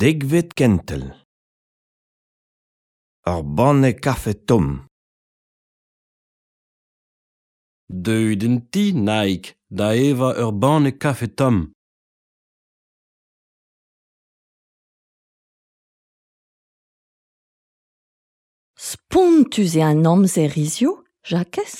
Degvet kentel. Ur banne kaffe tom. Deuden ti naik da eva ur banne kaffe tom. Spontus eo an amzer izio, Jacques?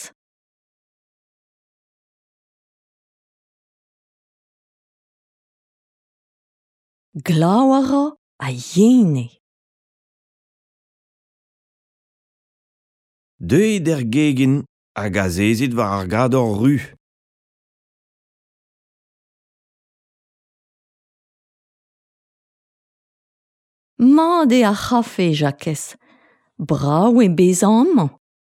Glav a ra a yene. Deuet er gegen a gazezit war ar gador ru. Mat eo ar c'hafe, Jacques. Brav e bezañ amañ.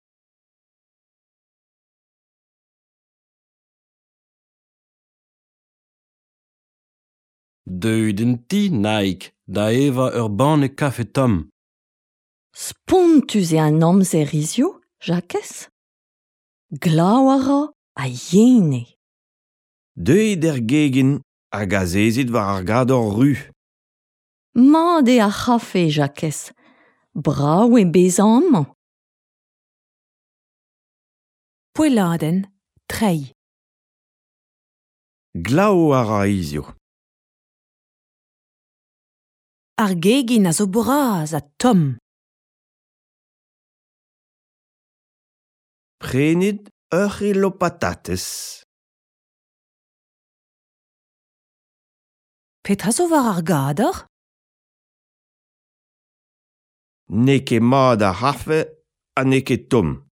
Deuden ti naik da eva ur banne kaffe tom. Spontus eo an amzer izio, Jacques? Glav a ra a yene. Deuet er gegen a gazezit war ar gador ru. Mat eo ar c'hafe, Jacques. Brav e bezañ amañ. Poeladenn 3. Glav a ra izio. Ar gegin a zo bras a tom. Prenit ur ilo patates. Petra zo war ar gador? Ne ket mat a c'hafe a ne ket tom.